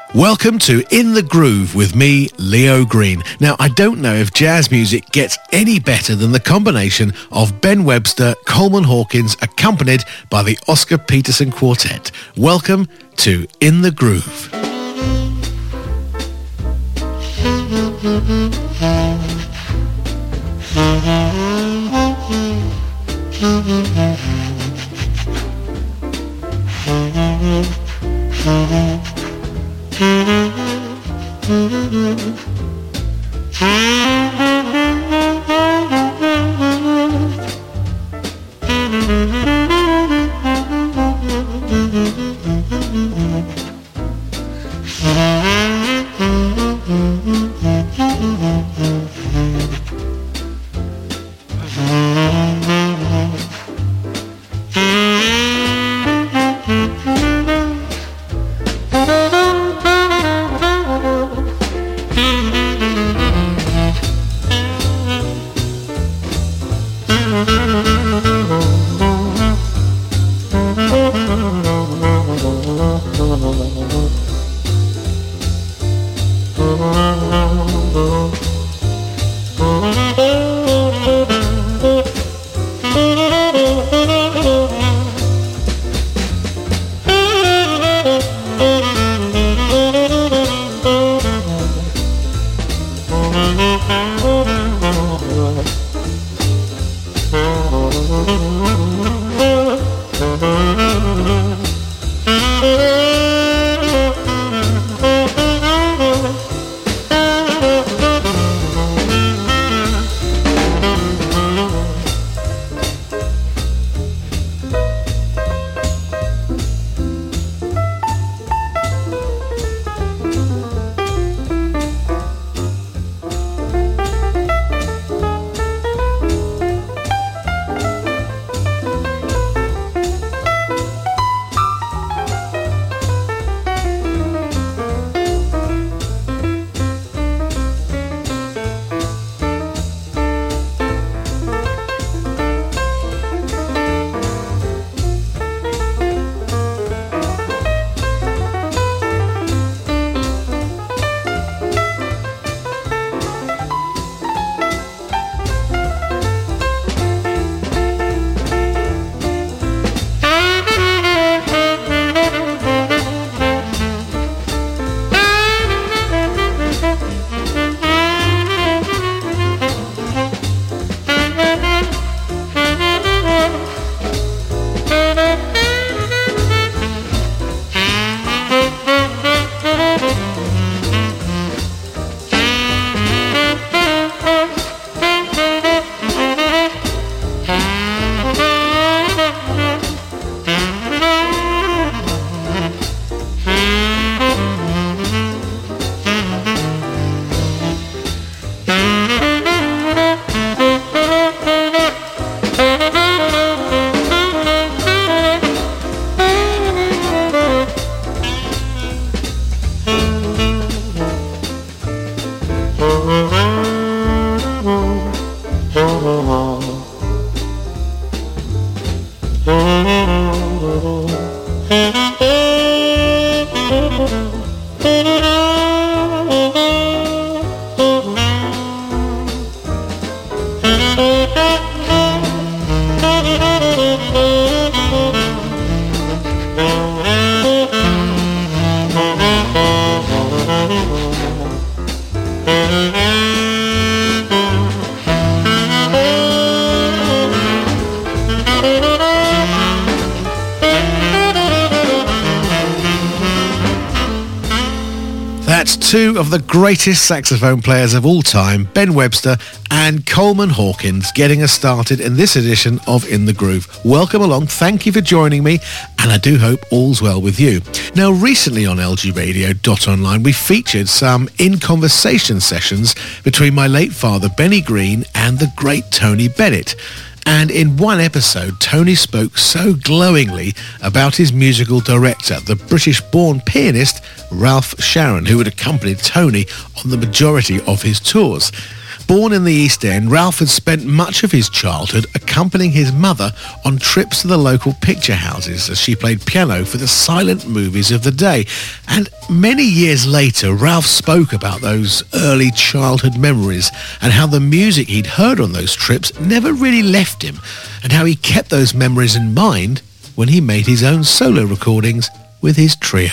Welcome to In the Groove with me, Leo Green. Now, I don't know if jazz music gets any better than the combination of Ben Webster, Coleman Hawkins, accompanied by the Oscar Peterson Quartet. Welcome to In the Groove. Two of the greatest saxophone players of all time, Ben Webster and Coleman Hawkins, getting us started in this edition of In the Groove. Welcome along, thank you for joining me, and I do hope all's well with you. Now, recently on lgradio.online, we featured some In Conversation sessions between my late father, Benny Green, and the great Tony Bennett. And in one episode, Tony spoke so glowingly about his musical director, the British-born pianist Ralph Sharon, who had accompanied Tony on the majority of his tours. Born in the East End, Ralph had spent much of his childhood accompanying his mother on trips to the local picture houses as she played piano for the silent movies of the day. And many years later, Ralph spoke about those early childhood memories and how the music he'd heard on those trips never really left him, and how he kept those memories in mind when he made his own solo recordings with his trio.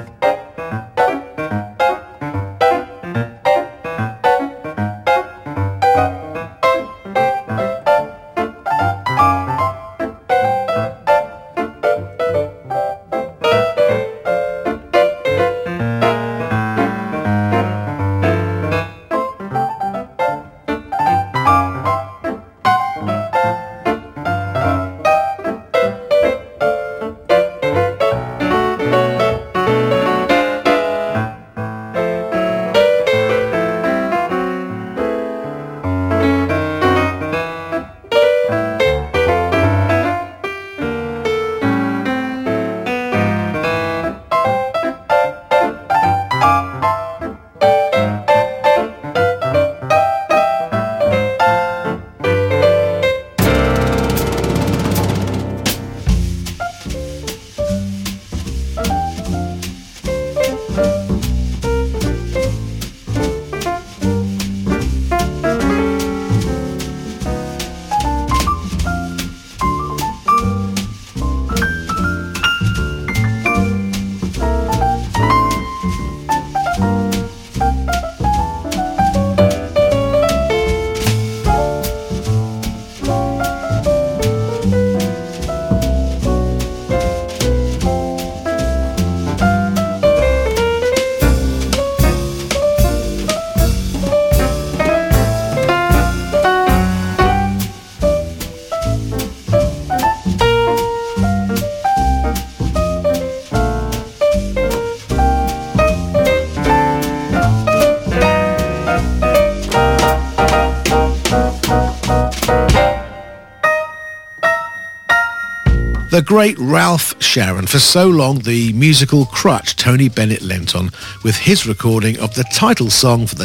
The great Ralph Sharon, for so long the musical crutch Tony Bennett lent on with his recording of the title song for the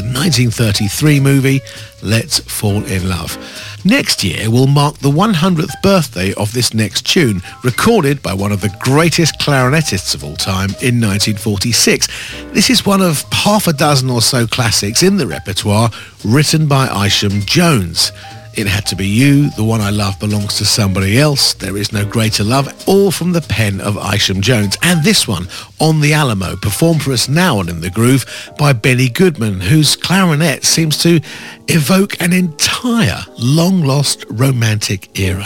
1933 movie Let's Fall in Love. Next year will mark the 100th birthday of this next tune, recorded by one of the greatest clarinetists of all time in 1946. This is one of half a dozen or so classics in the repertoire written by Isham Jones. It Had to Be You, The One I Love Belongs to Somebody Else, There Is No Greater Love, all from the pen of Isham Jones. And this one, On the Alamo, performed for us now on In the Groove by Benny Goodman, whose clarinet seems to evoke an entire long-lost romantic era.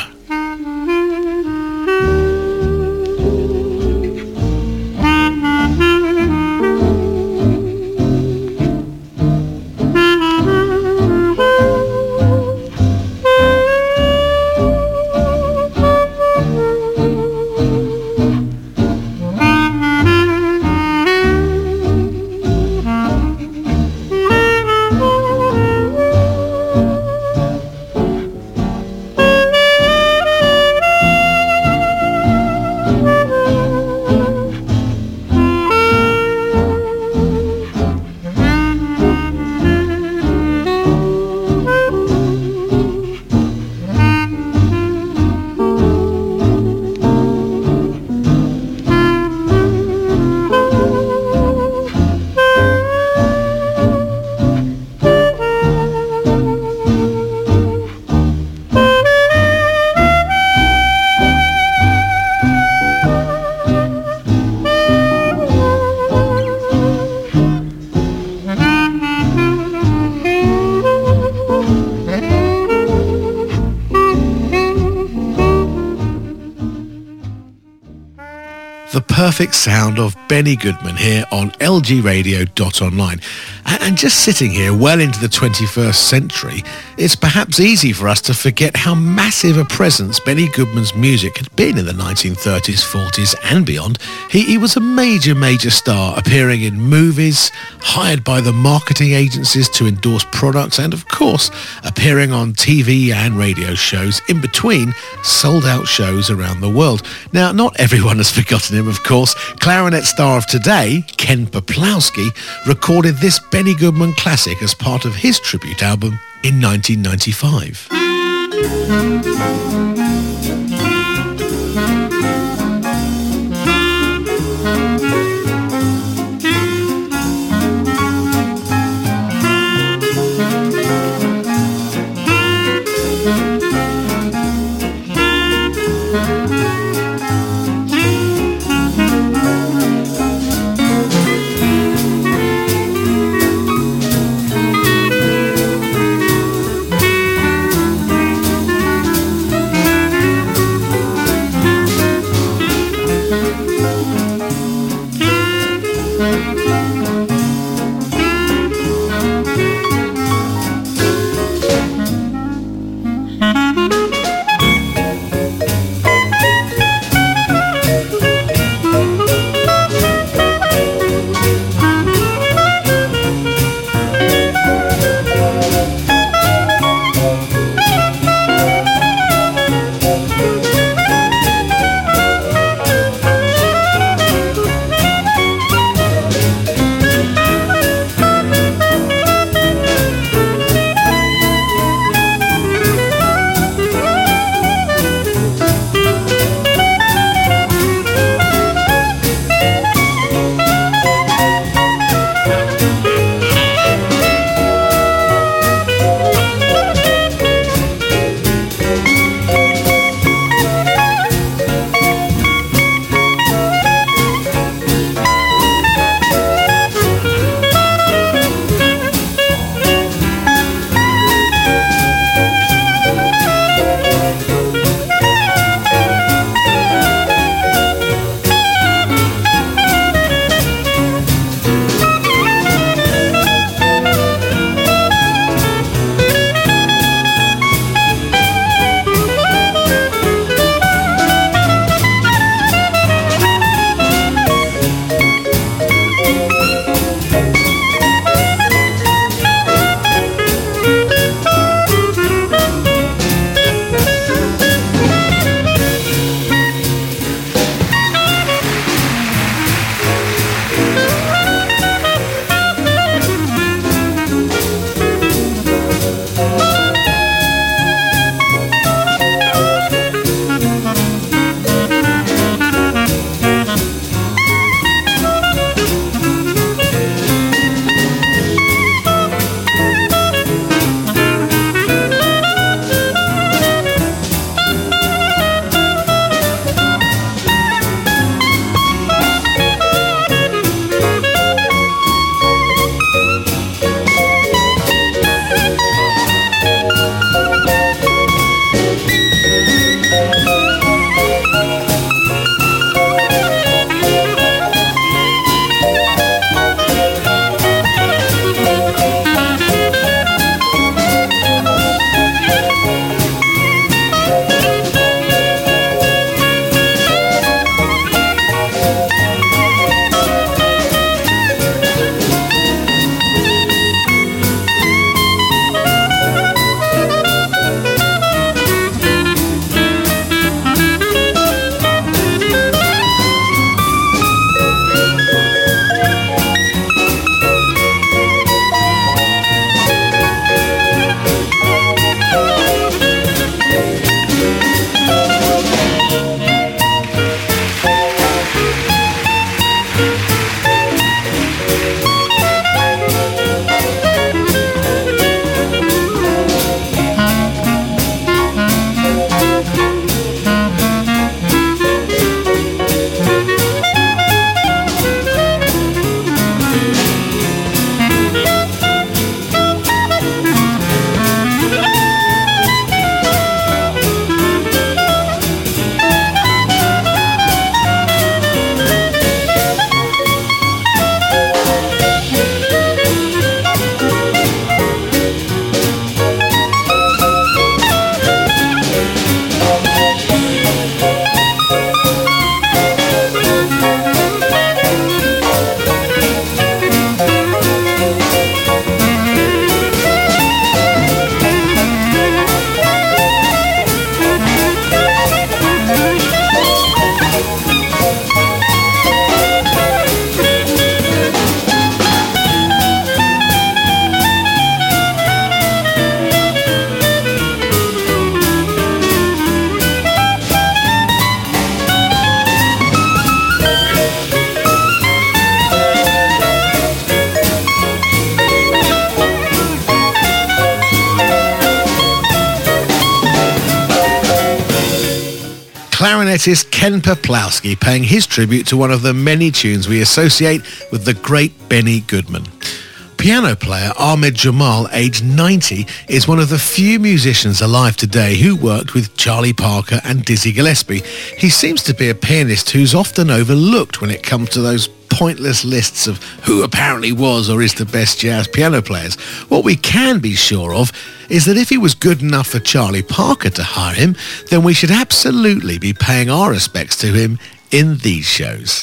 The perfect sound of Benny Goodman here on lgradio.online. And just sitting here well into the 21st century, it's perhaps easy for us to forget how massive a presence Benny Goodman's music had been in the 1930s, 40s and beyond. He was a major star, appearing in movies, hired by the marketing agencies to endorse products, and of course appearing on TV and radio shows, in between sold-out shows around the world. Now, not everyone has forgotten him, of course. Clarinet star of today, Ken Peplowski, recorded this Benny Goodman classic as part of his tribute album, in 1995. clarinetist Ken Peplowski paying his tribute to one of the many tunes we associate with the great Benny Goodman. Piano player Ahmed Jamal, aged 90, is one of the few musicians alive today who worked with Charlie Parker and Dizzy Gillespie. He seems to be a pianist who's often overlooked when it comes to those pointless lists of who apparently was or is the best jazz piano players. What we can be sure of is that if he was good enough for Charlie Parker to hire him, then we should absolutely be paying our respects to him in these shows.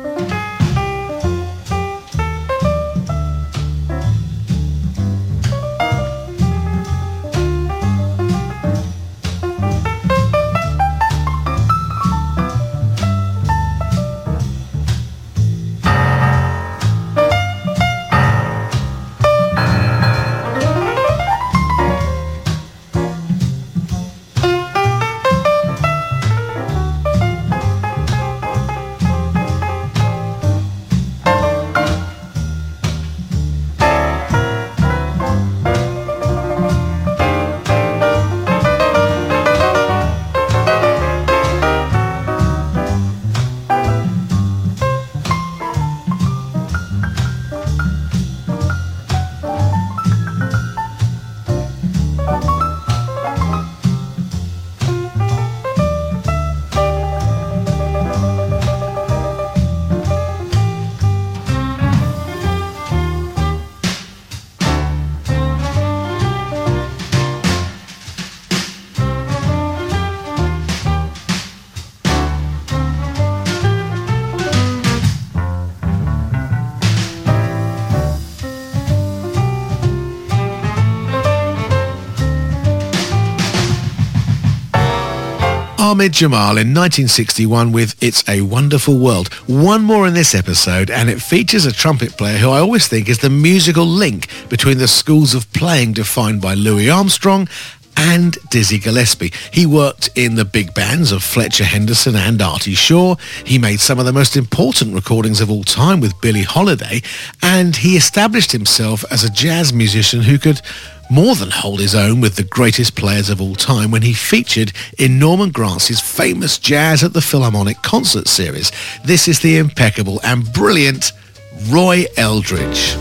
Ahmed Jamal in 1961 with It's a Wonderful World. One more in this episode, and it features a trumpet player who I always think is the musical link between the schools of playing defined by Louis Armstrong and Dizzy Gillespie. He worked in the big bands of Fletcher Henderson and Artie Shaw. He made some of the most important recordings of all time with Billie Holiday, and he established himself as a jazz musician who could more than hold his own with the greatest players of all time when he featured in Norman Grantz's famous Jazz at the Philharmonic concert series. This is the impeccable and brilliant Roy Eldridge.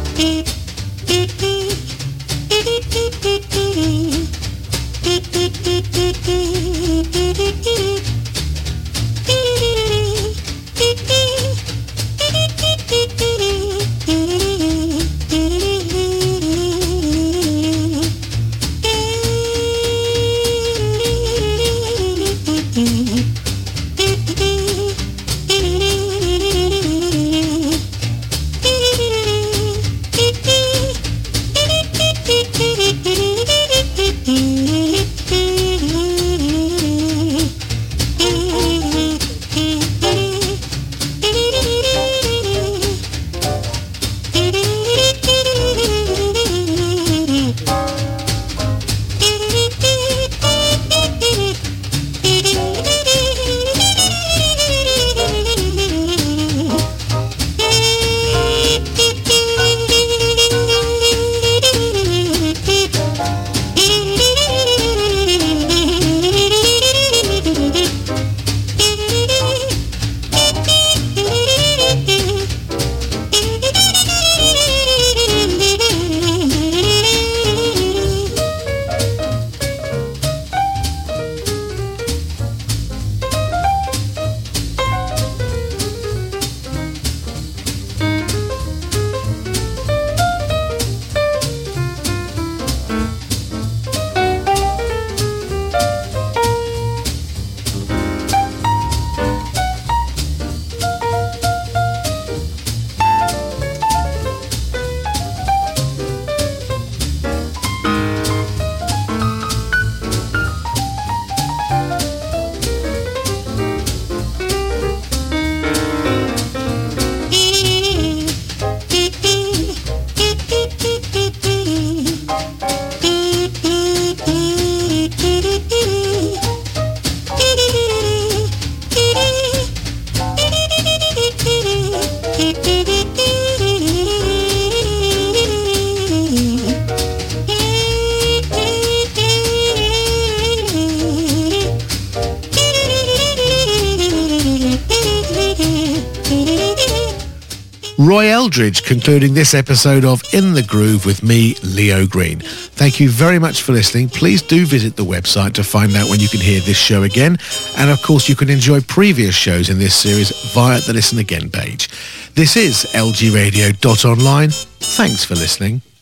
Roy Eldridge concluding this episode of In the Groove with me, Leo Green. Thank you very much for listening. Please do visit the website to find out when you can hear this show again. And of course, you can enjoy previous shows in this series via the Listen Again page. This is lgradio.online. Thanks for listening.